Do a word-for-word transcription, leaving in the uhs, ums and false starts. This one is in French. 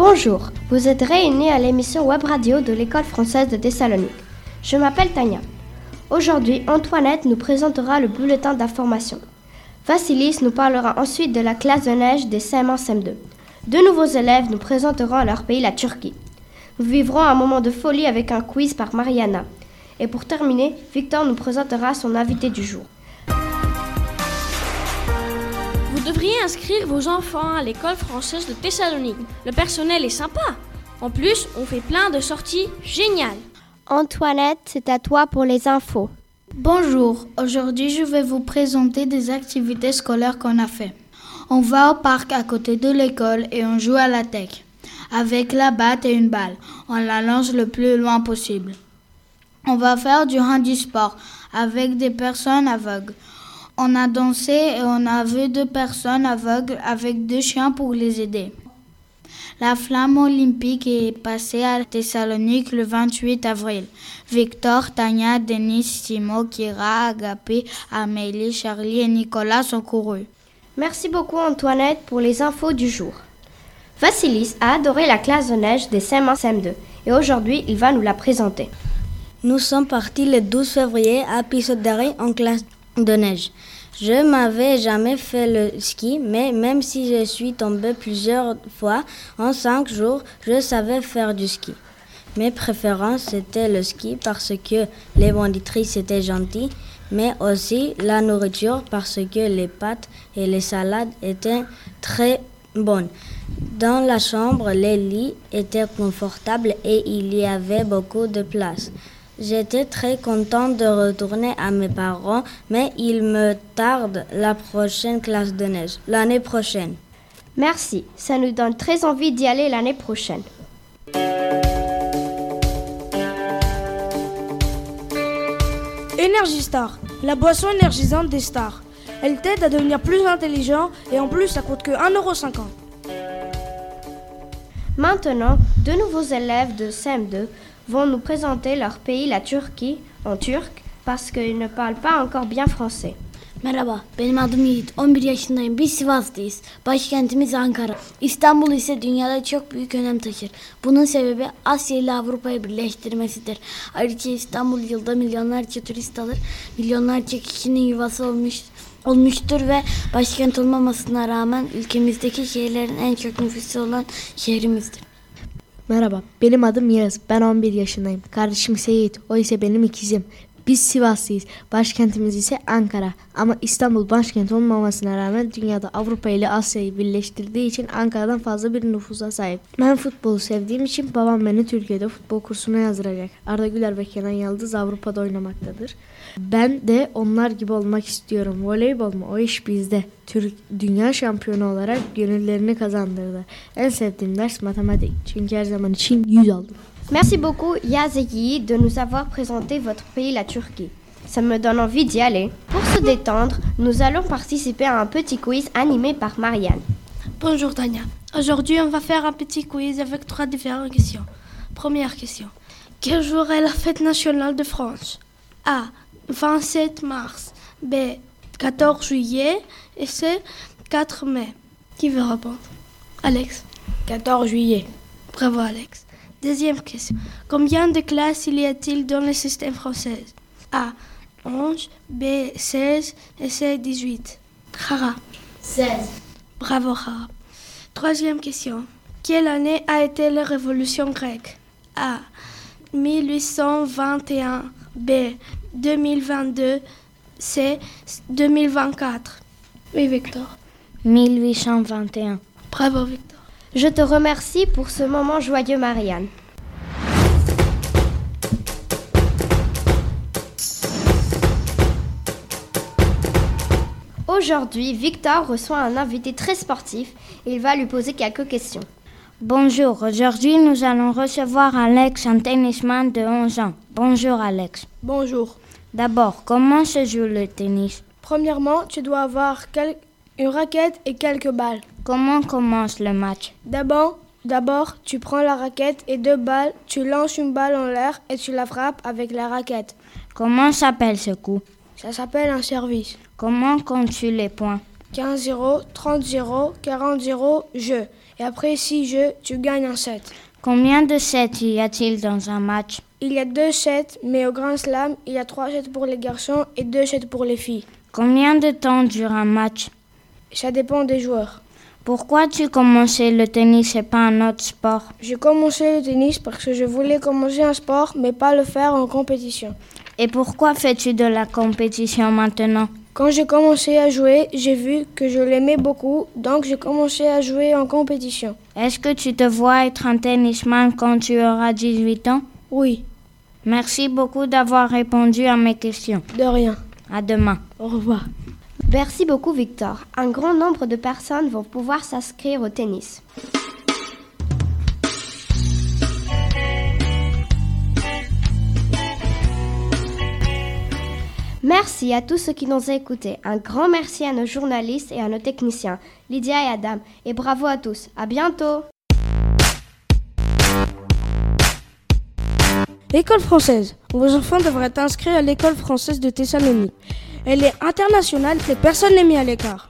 Bonjour, vous êtes réunis à l'émission Web Radio de l'École française de Thessalonique. Je m'appelle Tania. Aujourd'hui, Antoinette nous présentera le bulletin d'information. Vassilis nous parlera ensuite de la classe de neige des C M un en C M deux. Deux nouveaux élèves nous présenteront leur pays, la Turquie. Nous vivrons un moment de folie avec un quiz par Mariana. Et pour terminer, Victor nous présentera son invité du jour. Vous devriez inscrire vos enfants à l'école française de Thessalonique. Le personnel est sympa. En plus, on fait plein de sorties géniales. Antoinette, c'est à toi pour les infos. Bonjour, aujourd'hui je vais vous présenter des activités scolaires qu'on a fait. On va au parc à côté de l'école et on joue à la tech. Avec la batte et une balle, on la lance le plus loin possible. On va faire du handisport avec des personnes aveugles. On a dansé et on a vu deux personnes aveugles avec deux chiens pour les aider. La flamme olympique est passée à Thessalonique le vingt-huit avril. Victor, Tania, Denis, Simo, Kira, Agapé, Amélie, Charlie et Nicolas sont courus. Merci beaucoup Antoinette pour les infos du jour. Vassilis a adoré la classe de neige des C M un C M deux et aujourd'hui il va nous la présenter. Nous sommes partis le douze février à Pisodari en classe de neige. Je m'avais jamais fait le ski, mais même si je suis tombée plusieurs fois, en cinq jours, je savais faire du ski. Mes préférences, c'était le ski parce que les banditrices étaient gentilles, mais aussi la nourriture parce que les pâtes et les salades étaient très bonnes. Dans la chambre, les lits étaient confortables et il y avait beaucoup de place. J'étais très contente de retourner à mes parents, mais il me tarde la prochaine classe de neige, l'année prochaine. Merci, ça nous donne très envie d'y aller l'année prochaine. Energy Star, la boisson énergisante des stars. Elle t'aide à devenir plus intelligent et en plus ça coûte que un euro cinquante. Maintenant, deux nouveaux élèves de C M deux vont nous présenter leur pays, la Turquie, en turc, parce qu'ils ne parlent pas encore bien français. Merhaba, benim adım Yiğit. on bir yaşındayım. Biz Sivas'tayız. Başkentimiz Ankara. İstanbul ise dünyada çok büyük önem taşır. Bunun sebebi Asya ile Avrupa'yı birleştirmesidir. Ayrıca İstanbul yılda milyonlarca turist alır. Milyonlarca kişinin yuvası olmuş, olmuştur ve başkent olmamasına rağmen ülkemizdeki şehirlerin en çok nüfusu olan şehrimizdir. Merhaba, benim adım Yağız. Ben on bir yaşındayım. Kardeşim Seyit, o ise benim ikizim. Biz Sivaslıyız. Başkentimiz ise Ankara. Ama İstanbul başkent olmamasına rağmen dünyada Avrupa ile Asya'yı birleştirdiği için Ankara'dan fazla bir nüfusa sahip. Ben futbolu sevdiğim için babam beni Türkiye'de futbol kursuna yazdıracak. Arda Güler ve Kenan Yıldız Avrupa'da oynamaktadır. Ben de onlar gibi olmak istiyorum. Voleybol mu? O iş bizde. Türk dünya şampiyonu olarak gönüllerini kazandırdı. En sevdiğim ders matematik. Çünkü her zaman için yüz aldım. Merci beaucoup Yaz et Yi de nous avoir présenté votre pays, la Turquie. Ça me donne envie d'y aller. Pour se détendre, nous allons participer à un petit quiz animé par Marianne. Bonjour Tania. Aujourd'hui, on va faire un petit quiz avec trois différentes questions. Première question. Quel jour est la fête nationale de France? A. vingt-sept mars. B. quatorze juillet. Et C. quatre mai. Qui veut répondre? Alex. quatorze juillet. Bravo Alex. Deuxième question. Combien de classes y a-t-il dans le système français? A. onze. B. seize. Et C. dix-huit. Khara. seize. Bravo Khara. Troisième question. Quelle année a été la révolution grecque? A. mille huit cent vingt et un. B. deux mille vingt-deux. C. deux mille vingt-quatre. Oui Victor. mille huit cent vingt et un. Bravo Victor. Je te remercie pour ce moment joyeux, Marianne. Aujourd'hui, Victor reçoit un invité très sportif et il va lui poser quelques questions. Bonjour, aujourd'hui nous allons recevoir Alex, un tennisman de onze ans. Bonjour Alex. Bonjour. D'abord, comment se joue le tennis? Premièrement, tu dois avoir quel... une raquette et quelques balles. Comment commence le match? D'abord, d'abord, tu prends la raquette et deux balles, tu lances une balle en l'air et tu la frappes avec la raquette. Comment s'appelle ce coup? Ça s'appelle un service. Comment comptes-tu les points? quinze zéro, trente zéro, quarante zéro, jeu. Et après six jeux, tu gagnes un set. Combien de sets y a-t-il dans un match? Il y a deux sets, mais au Grand Slam, il y a trois sets pour les garçons et deux sets pour les filles. Combien de temps dure un match? Ça dépend des joueurs. Pourquoi tu commençais le tennis et pas un autre sport? J'ai commencé le tennis parce que je voulais commencer un sport, mais pas le faire en compétition. Et pourquoi fais-tu de la compétition maintenant? Quand j'ai commencé à jouer, j'ai vu que je l'aimais beaucoup, donc j'ai commencé à jouer en compétition. Est-ce que tu te vois être un tennisman quand tu auras dix-huit ans? Oui. Merci beaucoup d'avoir répondu à mes questions. De rien. À demain. Au revoir. Merci beaucoup Victor. Un grand nombre de personnes vont pouvoir s'inscrire au tennis. Merci à tous ceux qui nous ont écoutés. Un grand merci à nos journalistes et à nos techniciens, Lydia et Adam. Et bravo à tous. À bientôt. L'école française. Vos enfants devraient être inscrits à l'école française de Thessalonique. Elle est internationale et personne n'est mis à l'écart.